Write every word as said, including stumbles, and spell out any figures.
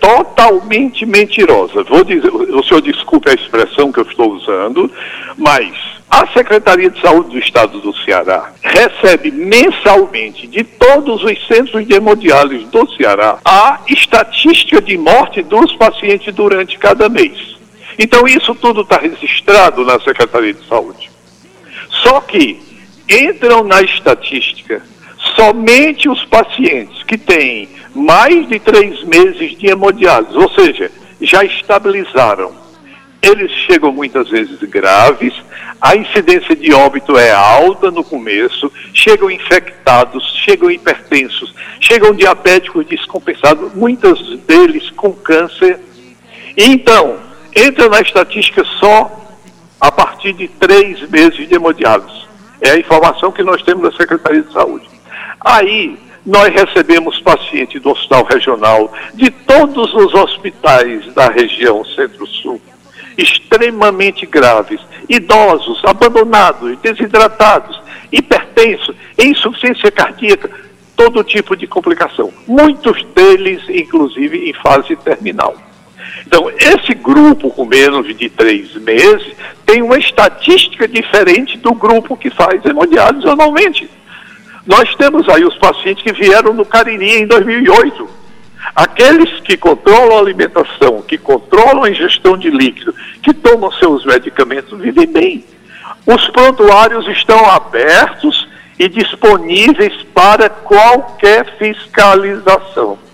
totalmente mentirosa. Vou dizer, o senhor desculpe a expressão que eu estou usando, mas a Secretaria de Saúde do Estado do Ceará recebe mensalmente de todos os centros de hemodiálise do Ceará a estatística de morte dos pacientes durante cada mês. Então isso tudo está registrado na Secretaria de Saúde. Só que entram na estatística somente os pacientes que têm mais de três meses de hemodiálise, ou seja, já estabilizaram. Eles chegam muitas vezes graves, a incidência de óbito é alta no começo, chegam infectados, chegam hipertensos, chegam diabéticos descompensados, muitos deles com câncer. Então, entra na estatística só a partir de três meses de hemodiálise. É a informação que nós temos da Secretaria de Saúde. Aí, nós recebemos pacientes do Hospital Regional, de todos os hospitais da região Centro-Sul, extremamente graves, idosos, abandonados, desidratados, hipertensos, insuficiência cardíaca, todo tipo de complicação. Muitos deles, inclusive, em fase terminal. Então, esse grupo com menos de três meses tem uma estatística diferente do grupo que faz hemodiálise anualmente. Nós temos aí os pacientes que vieram no Cariri em dois mil e oito. Aqueles que controlam a alimentação, que controlam a ingestão de líquido, que tomam seus medicamentos, vivem bem. Os prontuários estão abertos e disponíveis para qualquer fiscalização.